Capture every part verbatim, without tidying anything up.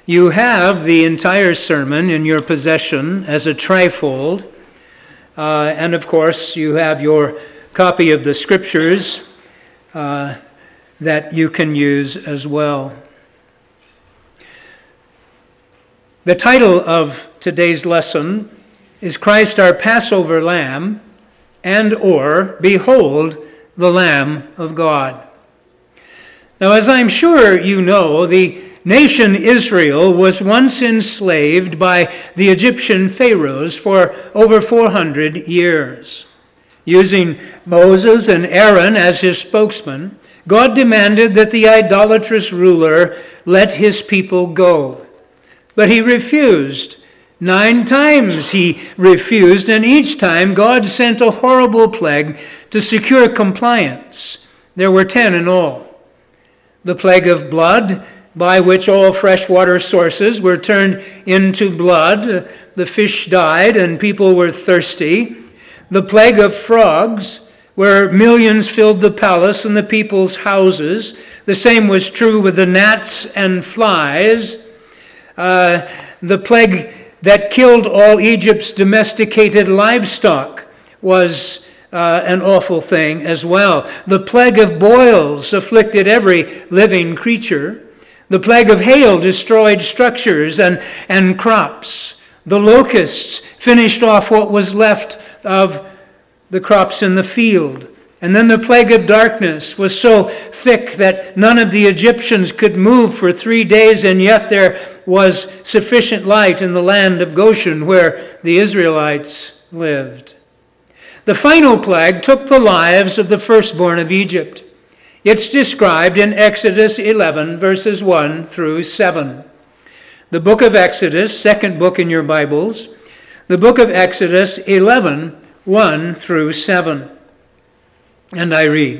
You have the entire sermon in your possession as a trifold. Uh, and of course, you have your copy of the Scriptures uh, that you can use as well. The title of today's lesson is Christ our Passover Lamb, and or Behold the Lamb of God. Now, as I'm sure you know, the nation Israel was once enslaved by the Egyptian pharaohs for over four hundred years. Using Moses and Aaron as his spokesman, God demanded that the idolatrous ruler let his people go. But he refused. Nine times he refused, and each time God sent a horrible plague to secure compliance. There were ten in all. The plague of blood, by which all freshwater sources were turned into blood. The fish died and people were thirsty. The plague of frogs, where millions filled the palace and the people's houses. The same was true with the gnats and flies. Uh, the plague that killed all Egypt's domesticated livestock was Uh, an awful thing as well. The plague of boils afflicted every living creature. The plague of hail destroyed structures and, and crops. The locusts finished off what was left of the crops in the field. And then the plague of darkness was so thick that none of the Egyptians could move for three days, and yet there was sufficient light in the land of Goshen where the Israelites lived. The final plague took the lives of the firstborn of Egypt. It's described in Exodus eleven, verses one through seven. The book of Exodus, second book in your Bibles, the book of Exodus eleven, one through seven. And I read,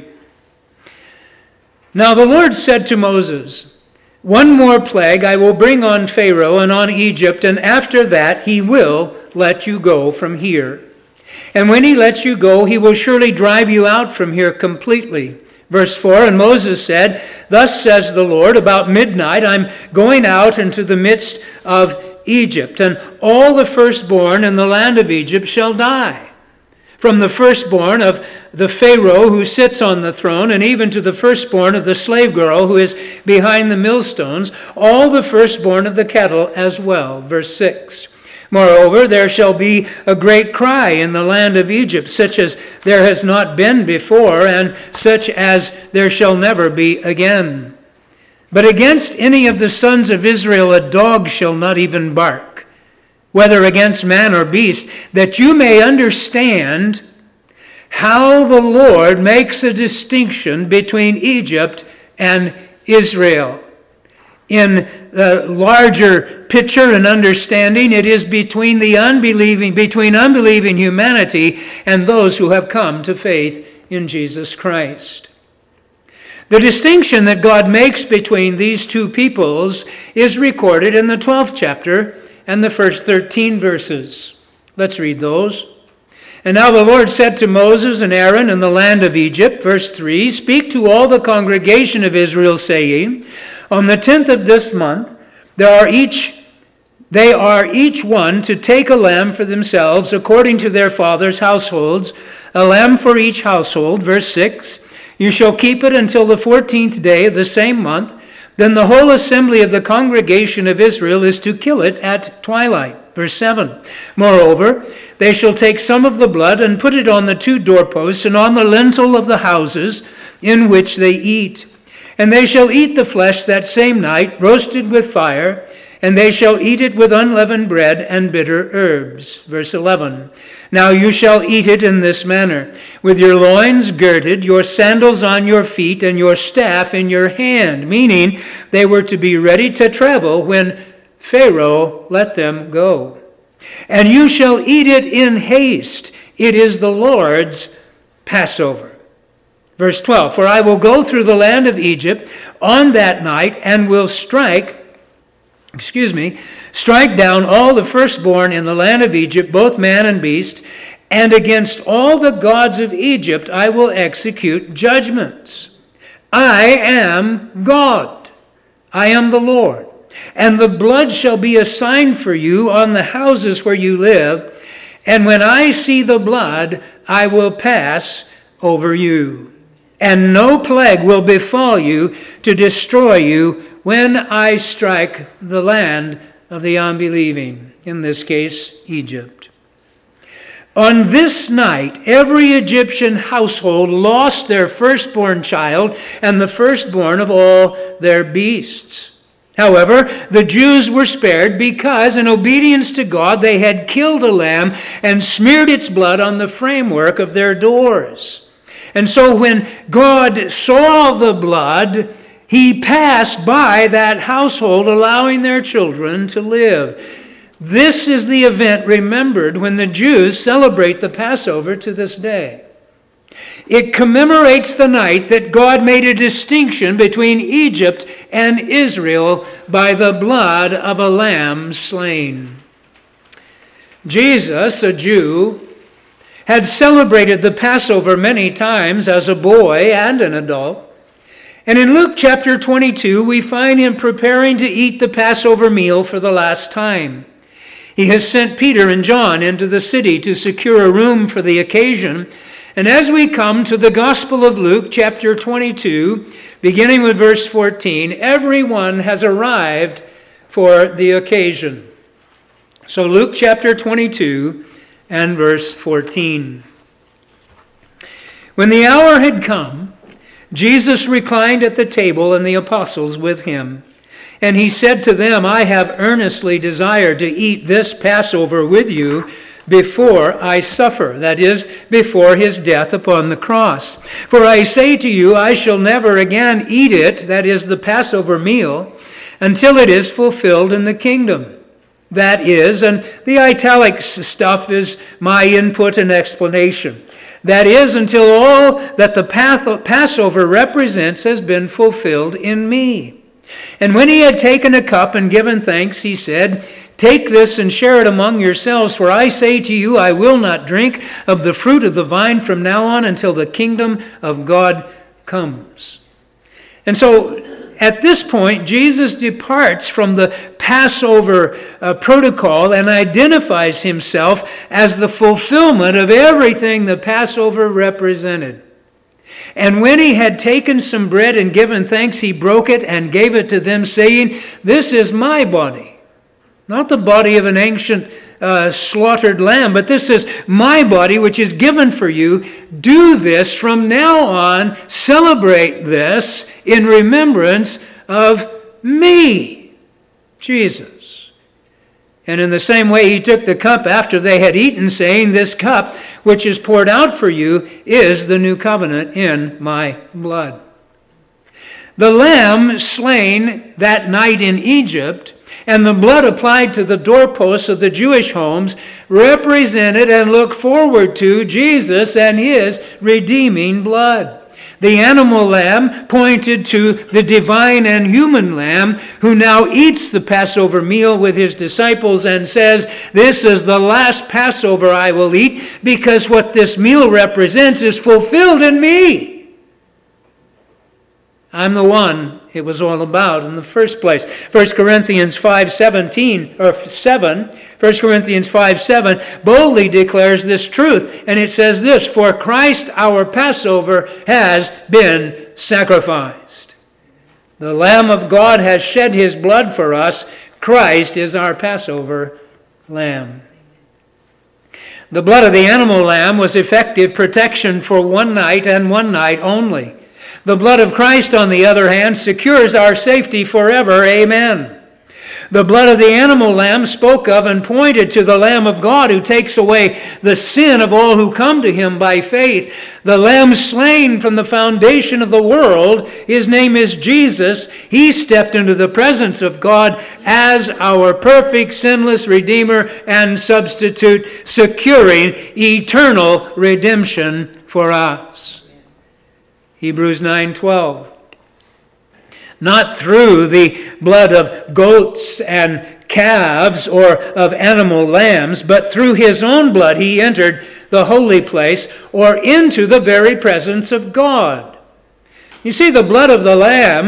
Now the Lord said to Moses, One more plague I will bring on Pharaoh and on Egypt, and after that he will let you go from here. And when he lets you go, he will surely drive you out from here completely. Verse four, And Moses said, Thus says the Lord, about midnight I'm going out into the midst of Egypt, and all the firstborn in the land of Egypt shall die. From the firstborn of the Pharaoh who sits on the throne, and even to the firstborn of the slave girl who is behind the millstones, all the firstborn of the cattle as well. Verse six. Moreover, there shall be a great cry in the land of Egypt, such as there has not been before, and such as there shall never be again. But against any of the sons of Israel a dog shall not even bark, whether against man or beast, that you may understand how the Lord makes a distinction between Egypt and Israel. In the larger picture and understanding, it is between the unbelieving, between unbelieving humanity and those who have come to faith in Jesus Christ. The distinction that God makes between these two peoples is recorded in the twelfth chapter and the first thirteen verses. Let's read those. And now the Lord said to Moses and Aaron in the land of Egypt, verse three, Speak to all the congregation of Israel, saying, On the tenth of this month, there are each, they are each one to take a lamb for themselves according to their fathers' households, a lamb for each household. Verse six, You shall keep it until the fourteenth day of the same month. Then the whole assembly of the congregation of Israel is to kill it at twilight. Verse seven, Moreover, they shall take some of the blood and put it on the two doorposts and on the lintel of the houses in which they eat. And they shall eat the flesh that same night, roasted with fire, and they shall eat it with unleavened bread and bitter herbs. Verse eleven, Now you shall eat it in this manner, with your loins girded, your sandals on your feet, and your staff in your hand, meaning they were to be ready to travel when Pharaoh let them go. And you shall eat it in haste. It is the Lord's Passover. Verse twelve, For I will go through the land of Egypt on that night and will strike, excuse me, strike down all the firstborn in the land of Egypt, both man and beast, and against all the gods of Egypt I will execute judgments. I am God. I am the Lord. And the blood shall be a sign for you on the houses where you live. And when I see the blood, I will pass over you. And no plague will befall you to destroy you when I strike the land of the unbelieving, in this case, Egypt. On this night, every Egyptian household lost their firstborn child and the firstborn of all their beasts. However, the Jews were spared because, in obedience to God, they had killed a lamb and smeared its blood on the framework of their doors. And so when God saw the blood, he passed by that household, allowing their children to live. This is the event remembered when the Jews celebrate the Passover to this day. It commemorates the night that God made a distinction between Egypt and Israel by the blood of a lamb slain. Jesus, a Jew, had celebrated the Passover many times as a boy and an adult. And in Luke chapter twenty-two, we find him preparing to eat the Passover meal for the last time. He has sent Peter and John into the city to secure a room for the occasion. And as we come to the Gospel of Luke, chapter twenty-two, beginning with verse fourteen, everyone has arrived for the occasion. So Luke chapter twenty-two and verse fourteen. When the hour had come, Jesus reclined at the table and the apostles with him. And he said to them, I have earnestly desired to eat this Passover with you before I suffer, that is, before his death upon the cross. For I say to you, I shall never again eat it, that is, the Passover meal, until it is fulfilled in the kingdom. That is, and the italics stuff is my input and explanation. That is, until all that the Passover represents has been fulfilled in me. And when he had taken a cup and given thanks, he said, Take this and share it among yourselves, for I say to you, I will not drink of the fruit of the vine from now on until the kingdom of God comes. And so, at this point, Jesus departs from the Passover uh, protocol and identifies himself as the fulfillment of everything the Passover represented. And when he had taken some bread and given thanks, he broke it and gave it to them, saying, This is my body. Not the body of an ancient uh, slaughtered lamb, but this is my body, which is given for you. Do this from now on. Celebrate this in remembrance of me, Jesus. And in the same way, he took the cup after they had eaten, saying, This cup, which is poured out for you, is the new covenant in my blood. The lamb slain that night in Egypt and the blood applied to the doorposts of the Jewish homes represented and looked forward to Jesus and his redeeming blood. The animal lamb pointed to the divine and human lamb who now eats the Passover meal with his disciples and says, This is the last Passover I will eat because what this meal represents is fulfilled in me. I'm the one it was all about in the first place. First Corinthians five seventeen or seven, First Corinthians five seven boldly declares this truth, and it says this, For Christ our Passover has been sacrificed. The Lamb of God has shed his blood for us. Christ is our Passover lamb. The blood of the animal lamb was effective protection for one night and one night only. The blood of Christ, on the other hand, secures our safety forever. Amen. The blood of the animal lamb spoke of and pointed to the Lamb of God who takes away the sin of all who come to him by faith. The Lamb slain from the foundation of the world, his name is Jesus. He stepped into the presence of God as our perfect, sinless Redeemer and substitute, securing eternal redemption for us. Hebrews nine twelve. Not through the blood of goats and calves or of animal lambs, but through his own blood he entered the holy place or into the very presence of God. You see, the blood of the lamb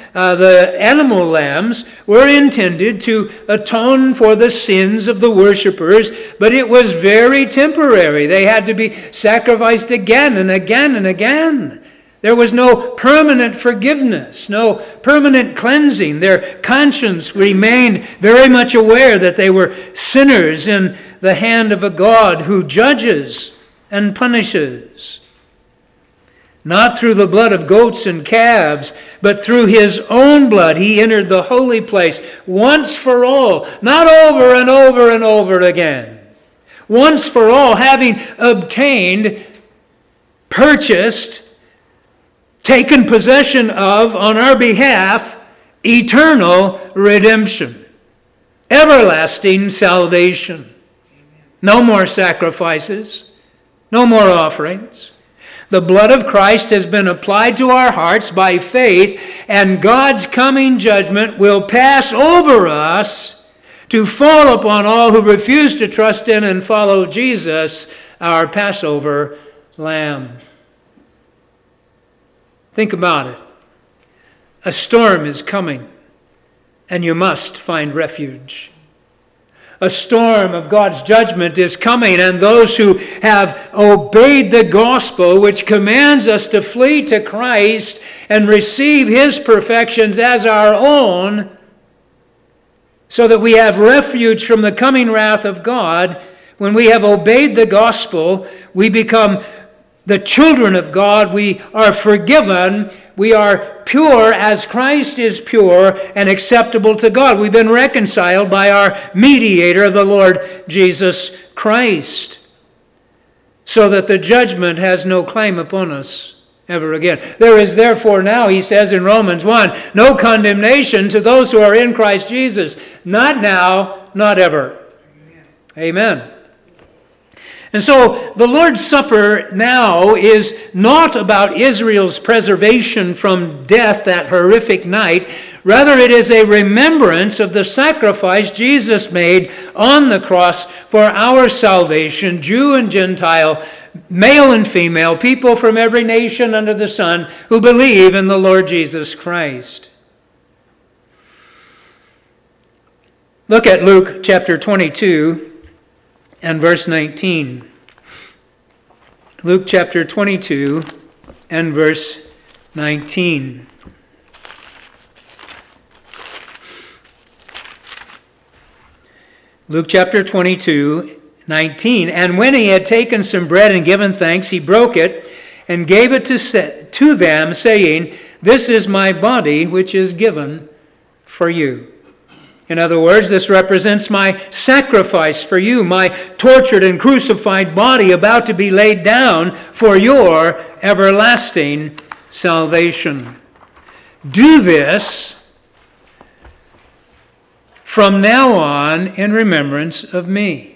uh, the animal lambs were intended to atone for the sins of the worshipers, but it was very temporary. They had to be sacrificed again and again and again. There was no permanent forgiveness, no permanent cleansing. Their conscience remained very much aware that they were sinners in the hand of a God who judges and punishes. Not through the blood of goats and calves, but through his own blood he entered the holy place once for all, not over and over and over again. Once for all, having obtained, purchased, taken possession of on our behalf, eternal redemption, everlasting salvation. No more sacrifices, no more offerings. The blood of Christ has been applied to our hearts by faith, and God's coming judgment will pass over us to fall upon all who refuse to trust in and follow Jesus, our Passover Lamb. Think about it. A storm is coming, and you must find refuge. A storm of God's judgment is coming, and those who have obeyed the gospel, which commands us to flee to Christ and receive his perfections as our own, so that we have refuge from the coming wrath of God, when we have obeyed the gospel, we become the children of God. We are forgiven. We are pure as Christ is pure and acceptable to God. We've been reconciled by our mediator, the Lord Jesus Christ, so that the judgment has no claim upon us ever again. There is therefore now, he says in Romans one, no condemnation to those who are in Christ Jesus. Not now, not ever. Amen. Amen. And so the Lord's Supper now is not about Israel's preservation from death that horrific night. Rather, it is a remembrance of the sacrifice Jesus made on the cross for our salvation, Jew and Gentile, male and female, people from every nation under the sun who believe in the Lord Jesus Christ. Look at Luke chapter twenty-two. And verse nineteen. Luke chapter twenty-two and verse nineteen. Luke chapter twenty-two, nineteen. And when he had taken some bread and given thanks, he broke it and gave it to, sa- to them, saying, "This is my body, which is given for you." In other words, this represents my sacrifice for you, my tortured and crucified body about to be laid down for your everlasting salvation. Do this from now on in remembrance of me.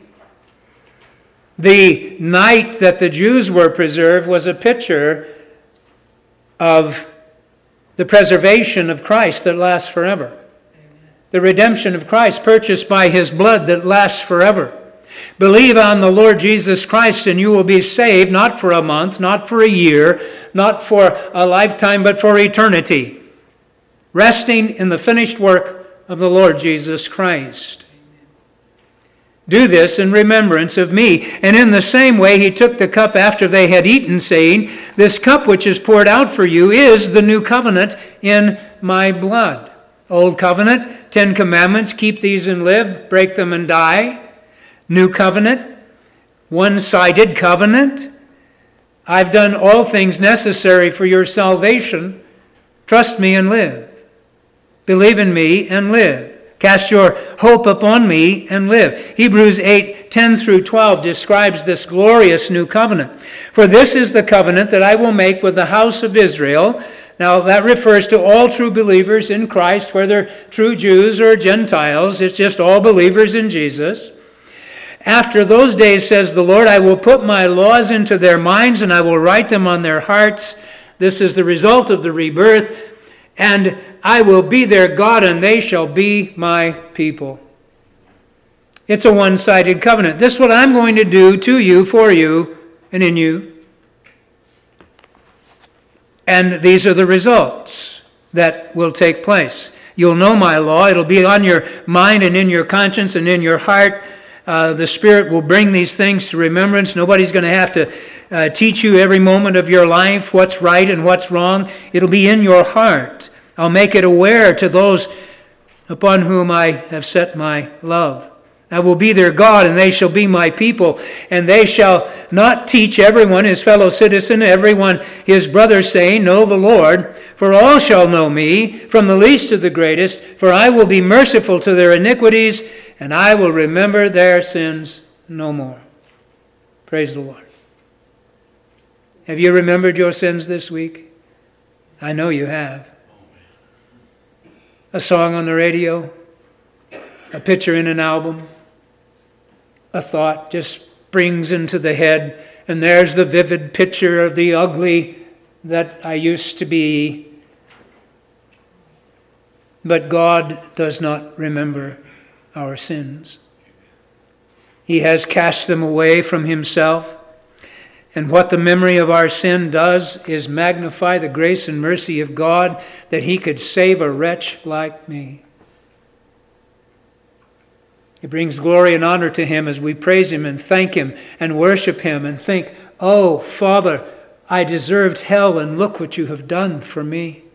The night that the Jews were preserved was a picture of the preservation of Christ that lasts forever. The redemption of Christ purchased by his blood that lasts forever. Believe on the Lord Jesus Christ and you will be saved, not for a month, not for a year, not for a lifetime, but for eternity. Resting in the finished work of the Lord Jesus Christ. Do this in remembrance of me. And in the same way he took the cup after they had eaten, saying, "This cup which is poured out for you is the new covenant in my blood." Old covenant, Ten Commandments, keep these and live, break them and die. New covenant, one-sided covenant. I've done all things necessary for your salvation. Trust me and live. Believe in me and live. Cast your hope upon me and live. Hebrews eight, ten through twelve describes this glorious new covenant. For this is the covenant that I will make with the house of Israel. Now, that refers to all true believers in Christ, whether true Jews or Gentiles. It's just all believers in Jesus. After those days, says the Lord, I will put my laws into their minds and I will write them on their hearts. This is the result of the rebirth. And I will be their God and they shall be my people. It's a one-sided covenant. This is what I'm going to do to you, for you, and in you. And these are the results. that will take place. You'll know my law. It'll be on your mind and in your conscience and in your heart. Uh, the Spirit will bring these things to remembrance. Nobody's going to have to uh, teach you every moment of your life what's right and what's wrong. It'll be in your heart. I'll make it aware to those upon whom I have set my love. I will be their God, and they shall be my people. And they shall not teach everyone his fellow citizen, everyone his brother, saying, Know the Lord. For all shall know me, from the least to the greatest. For I will be merciful to their iniquities, and I will remember their sins no more. Praise the Lord. Have you remembered your sins this week? I know you have. A song on the radio, a picture in an album, a thought just springs into the head, and there's the vivid picture of the ugly that I used to be. But God does not remember our sins. He has cast them away from himself. And what the memory of our sin does is magnify the grace and mercy of God that he could save a wretch like me. It brings glory and honor to him as we praise him and thank him and worship him and think, Oh, Father, I deserved hell, and look what you have done for me.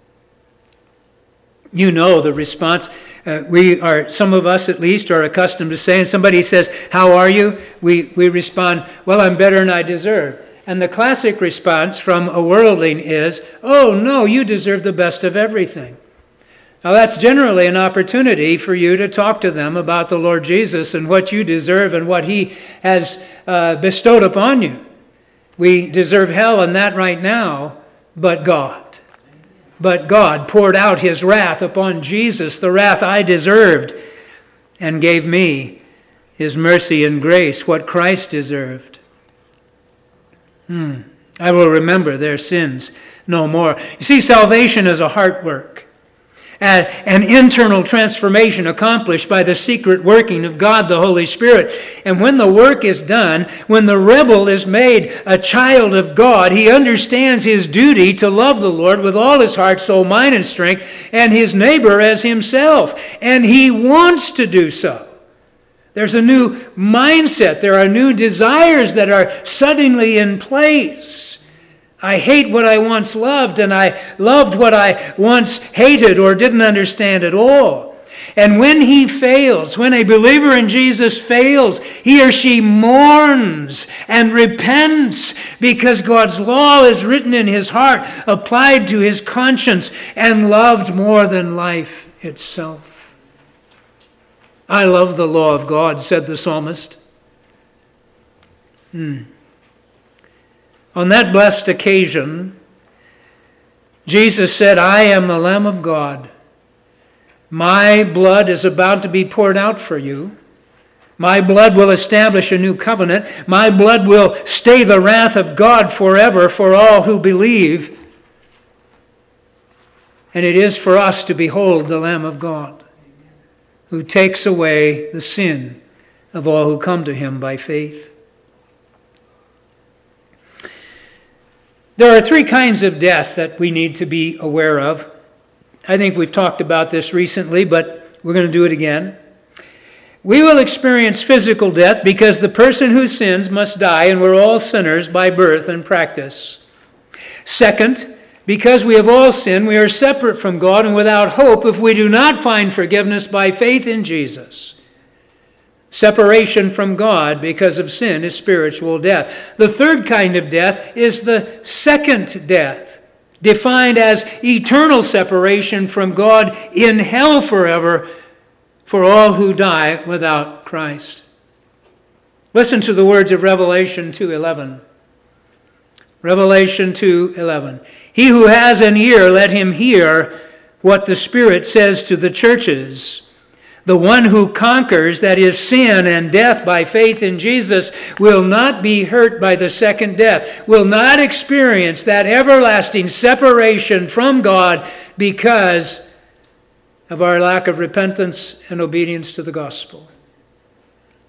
You know the response. Uh, we are, some of us at least, are accustomed to saying, somebody says, How are you? We, we respond, Well, I'm better than I deserve. And the classic response from a worldling is, Oh, no, you deserve the best of everything. Now, that's generally an opportunity for you to talk to them about the Lord Jesus and what you deserve and what he has uh, bestowed upon you. We deserve hell in that right now, but God. But God poured out his wrath upon Jesus, the wrath I deserved, and gave me his mercy and grace, what Christ deserved. Hmm. I will remember their sins no more. You see, salvation is a heart work. An internal transformation accomplished by the secret working of God the Holy Spirit. And when the work is done, when the rebel is made a child of God, he understands his duty to love the Lord with all his heart, soul, mind, and strength, and his neighbor as himself. And he wants to do so. There's a new mindset. There are new desires that are suddenly in place. I hate what I once loved, and I loved what I once hated or didn't understand at all. And when he fails, when a believer in Jesus fails, he or she mourns and repents because God's law is written in his heart, applied to his conscience, and loved more than life itself. I love the law of God, said the psalmist. Hmm. On that blessed occasion, Jesus said, I am the Lamb of God. My blood is about to be poured out for you. My blood will establish a new covenant. My blood will stay the wrath of God forever for all who believe. And it is for us to behold the Lamb of God, who takes away the sin of all who come to him by faith. There are three kinds of death that we need to be aware of. I think we've talked about this recently, but we're going to do it again. We will experience physical death because the person who sins must die, and we're all sinners by birth and practice. Second, because we have all sinned, we are separate from God and without hope if we do not find forgiveness by faith in Jesus. Separation from God because of sin is spiritual death. The third kind of death is the second death, defined as eternal separation from God in hell forever for all who die without Christ. Listen to the words of Revelation two eleven. Revelation two eleven. He who has an ear, let him hear what the Spirit says to the churches. The one who conquers, that is sin and death by faith in Jesus, will not be hurt by the second death, will not experience that everlasting separation from God because of our lack of repentance and obedience to the gospel.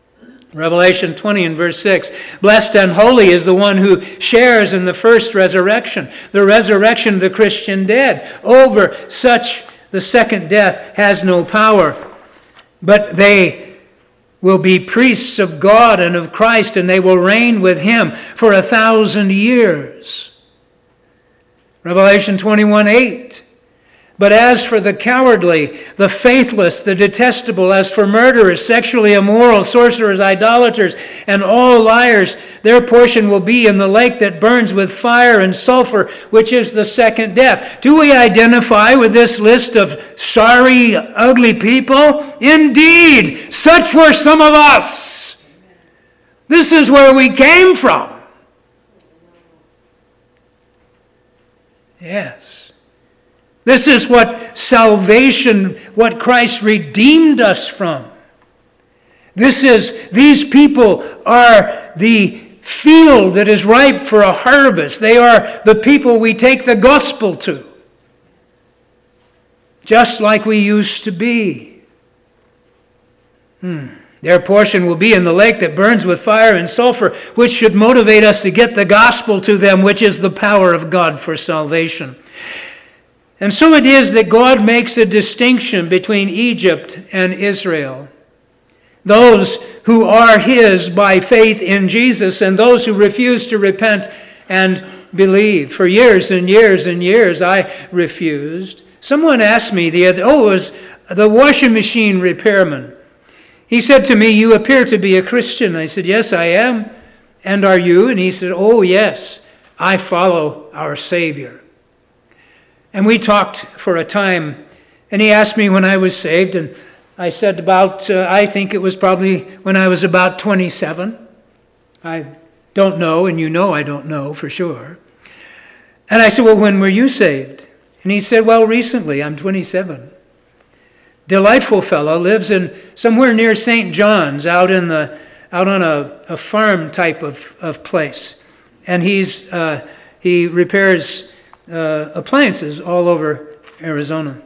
Revelation twenty and verse six, blessed and holy is the one who shares in the first resurrection, the resurrection of the Christian dead. Over such the second death has no power, but they will be priests of God and of Christ, and they will reign with him for a thousand years. Revelation twenty-one eight, but as for the cowardly, the faithless, the detestable, as for murderers, sexually immoral, sorcerers, idolaters, and all liars, their portion will be in the lake that burns with fire and sulfur, which is the second death. Do we identify with this list of sorry, ugly people? Indeed, such were some of us. This is where we came from. Yes. This is what salvation, what Christ redeemed us from. This is, these people are the field that is ripe for a harvest. They are the people we take the gospel to. Just like we used to be. Hmm. Their portion will be in the lake that burns with fire and sulfur, which should motivate us to get the gospel to them, which is the power of God for salvation. And so it is that God makes a distinction between Egypt and Israel. Those who are his by faith in Jesus and those who refuse to repent and believe. For years and years and years I refused. Someone asked me the other, oh, it was the washing machine repairman. He said to me, you appear to be a Christian. I said, yes, I am. And are you? And he said, oh, yes, I follow our Savior. And we talked for a time, and he asked me when I was saved, and I said about, uh, I think it was probably when I was about twenty-seven. I don't know, and you know I don't know for sure. And I said, well, when were you saved? And he said, well, recently, I'm twenty-seven. Delightful fellow, lives in somewhere near Saint John's, out in the out on a, a farm type of, of place. And he's uh, he repairs Uh, appliances all over Arizona.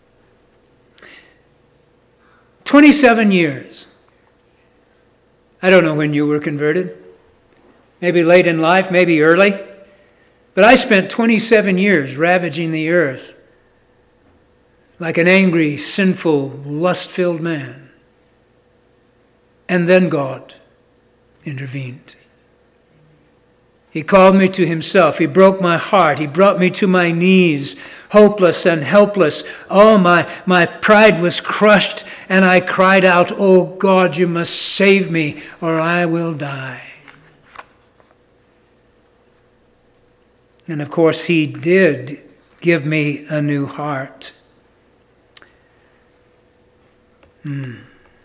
twenty-seven years. I don't know when you were converted. Maybe late in life, maybe early. But I spent twenty-seven years ravaging the earth like an angry, sinful, lust-filled man. And then God intervened. He called me to himself. He broke my heart. He brought me to my knees, hopeless and helpless. Oh, my, my pride was crushed, and I cried out, oh God, you must save me, or I will die. And of course, he did give me a new heart. Hmm.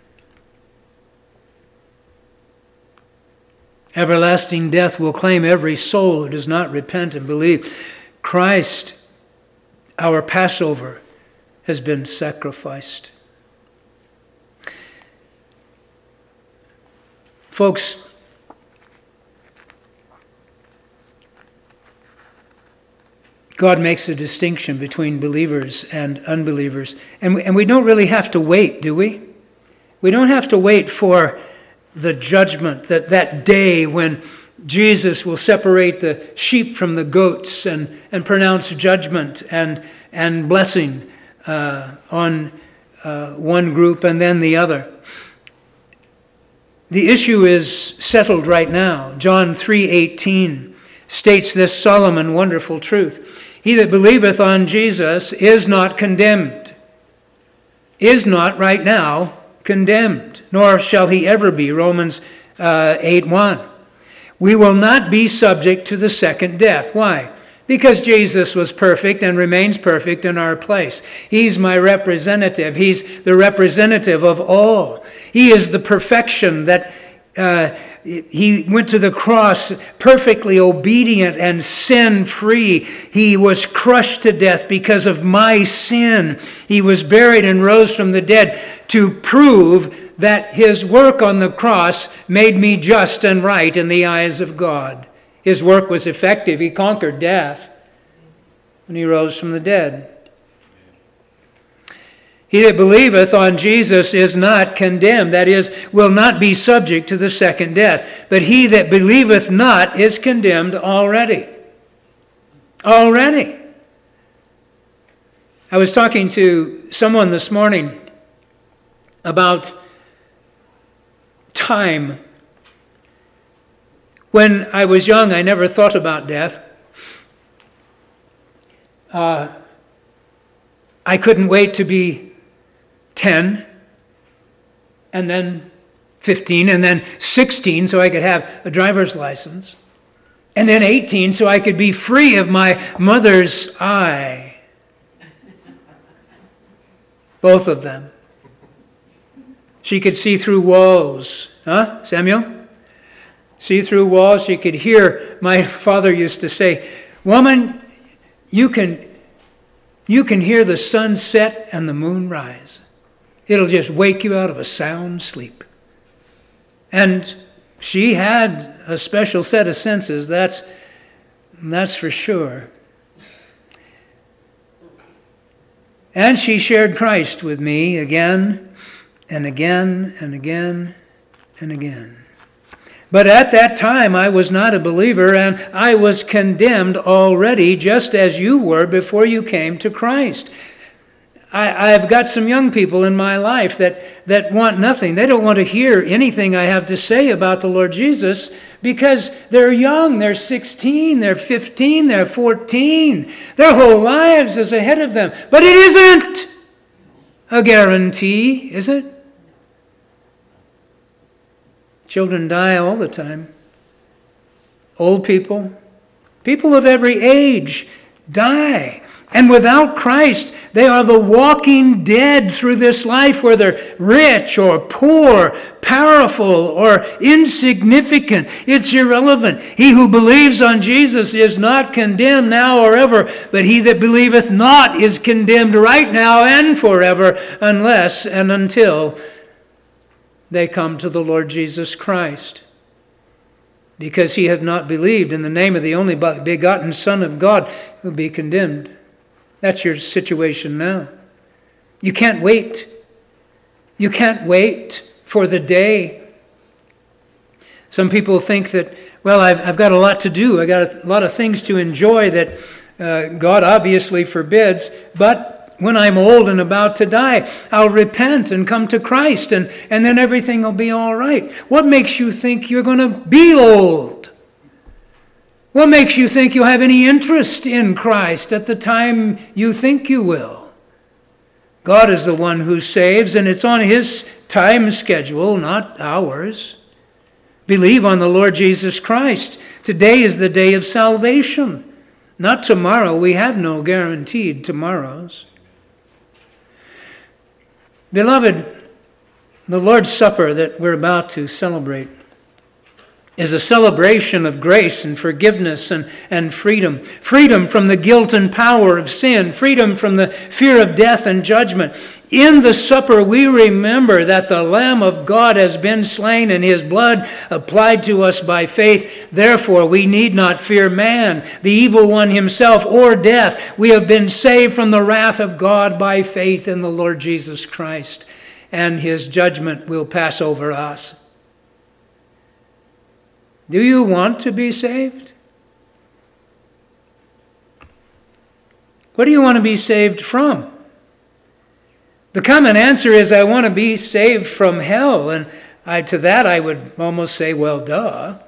Everlasting death will claim every soul who does not repent and believe. Christ, our Passover, has been sacrificed. Folks, God makes a distinction between believers and unbelievers. And we, and we don't really have to wait, do we? We don't have to wait for the judgment, that, that day when Jesus will separate the sheep from the goats and, and pronounce judgment and, and blessing uh, on uh, one group and then the other. The issue is settled right now. John three eighteen states this solemn and wonderful truth. He that believeth on Jesus is not condemned, is not right now condemned, nor shall he ever be, Romans uh, eight one. We will not be subject to the second death. Why? Because Jesus was perfect and remains perfect in our place. He's my representative. He's the representative of all. He is the perfection that uh, he went to the cross perfectly obedient and sin-free. He was crushed to death because of my sin. He was buried and rose from the dead to prove that his work on the cross made me just and right in the eyes of God. His work was effective. He conquered death when he rose from the dead. He that believeth on Jesus is not condemned, that is, will not be subject to the second death. But he that believeth not is condemned already. Already. I was talking to someone this morning about time. When I was young, I never thought about death. Uh, I couldn't wait to be ten, and then fifteen, and then sixteen so I could have a driver's license, and then eighteen so I could be free of my mother's eye. Both of them. She could see through walls. Huh, Samuel? See through walls. She could hear, my father used to say, "Woman, you can, you can hear the sun set and the moon rise. It'll just wake you out of a sound sleep." And she had a special set of senses, that's, that's for sure. And she shared Christ with me again and again and again and again. But at that time I was not a believer, and I was condemned already, just as you were before you came to Christ. I, I've got some young people in my life that, that want nothing. They don't want to hear anything I have to say about the Lord Jesus because they're young. They're sixteen, they're fifteen, they're fourteen. Their whole lives is ahead of them. But it isn't a guarantee, is it? Children die all the time. Old people, people of every age die. And without Christ, they are the walking dead through this life, whether rich or poor, powerful or insignificant. It's irrelevant. He who believes on Jesus is not condemned now or ever, but he that believeth not is condemned right now and forever, unless and until they come to the Lord Jesus Christ. Because he hath not believed in the name of the only begotten Son of God, will be condemned. That's your situation now. You can't wait. You can't wait for the day. Some people think that, well, I've, I've got a lot to do. I've got a lot of things to enjoy that uh, God obviously forbids. But when I'm old and about to die, I'll repent and come to Christ, and, and then everything will be all right. What makes you think you're going to be old? What makes you think you'll have any interest in Christ at the time you think you will? God is the one who saves, and it's on his time schedule, not ours. Believe on the Lord Jesus Christ. Today is the day of salvation, not tomorrow. We have no guaranteed tomorrows. Beloved, the Lord's Supper that we're about to celebrate is a celebration of grace and forgiveness and, and freedom. Freedom from the guilt and power of sin. Freedom from the fear of death and judgment. In the supper we remember that the Lamb of God has been slain and his blood applied to us by faith. Therefore we need not fear man, the evil one himself, or death. We have been saved from the wrath of God by faith in the Lord Jesus Christ, and his judgment will pass over us. Do you want to be saved? What do you want to be saved from? The common answer is, I want to be saved from hell. And I, to that I would almost say, well, duh.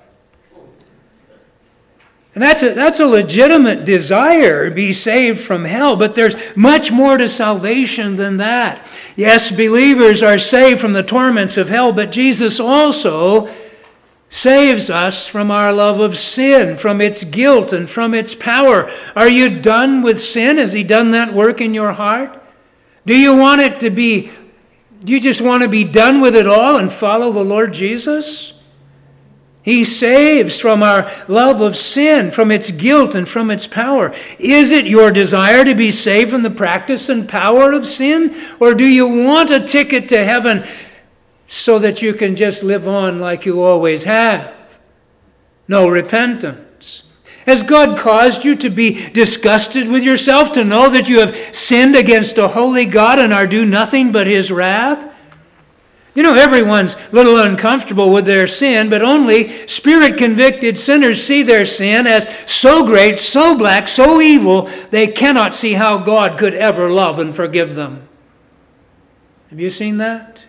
And that's a, that's a legitimate desire, be saved from hell. But there's much more to salvation than that. Yes, believers are saved from the torments of hell, but Jesus also saves us from our love of sin, from its guilt and from its power. Are you done with sin? Has he done that work in your heart? Do you want it to be, do you just want to be done with it all and follow the Lord Jesus? He saves from our love of sin, from its guilt and from its power. Is it your desire to be saved from the practice and power of sin? Or do you want a ticket to heaven so that you can just live on like you always have? No repentance. Has God caused you to be disgusted with yourself, to know that you have sinned against a holy God and are due nothing but His wrath? You know, everyone's a little uncomfortable with their sin, but only Spirit-convicted sinners see their sin as so great, so black, so evil, they cannot see how God could ever love and forgive them. Have you seen that?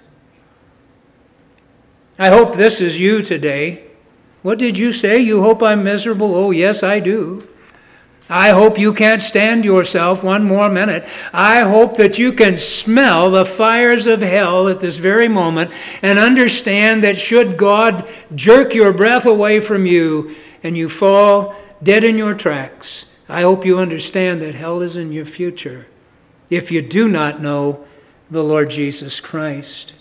I hope this is you today. What did you say? You hope I'm miserable? Oh, yes, I do. I hope you can't stand yourself one more minute. I hope that you can smell the fires of hell at this very moment and understand that should God jerk your breath away from you and you fall dead in your tracks, I hope you understand that hell is in your future if you do not know the Lord Jesus Christ.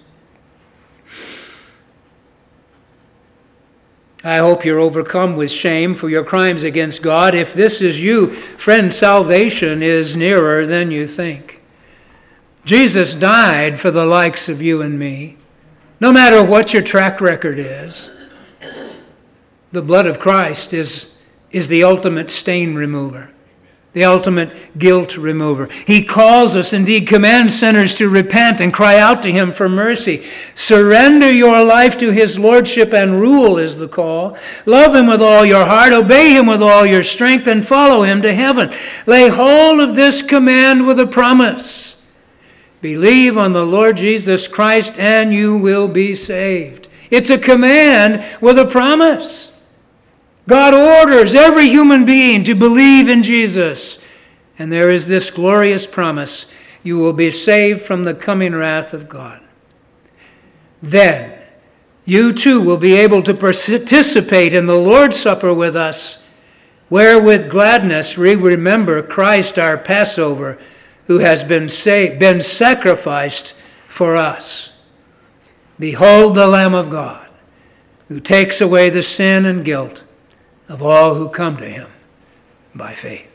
I hope you're overcome with shame for your crimes against God. If this is you, friend, salvation is nearer than you think. Jesus died for the likes of you and me. No matter what your track record is, the blood of Christ is, is the ultimate stain remover, the ultimate guilt remover. He calls us, indeed commands sinners to repent and cry out to Him for mercy. Surrender your life to His lordship and rule is the call. Love Him with all your heart, obey Him with all your strength, and follow Him to heaven. Lay hold of this command with a promise. Believe on the Lord Jesus Christ and you will be saved. It's a command with a promise. God orders every human being to believe in Jesus. And there is this glorious promise: you will be saved from the coming wrath of God. Then you too will be able to participate in the Lord's Supper with us, where with gladness we remember Christ our Passover, who has been, sa- been sacrificed for us. Behold the Lamb of God, who takes away the sin and guilt of all who come to Him by faith.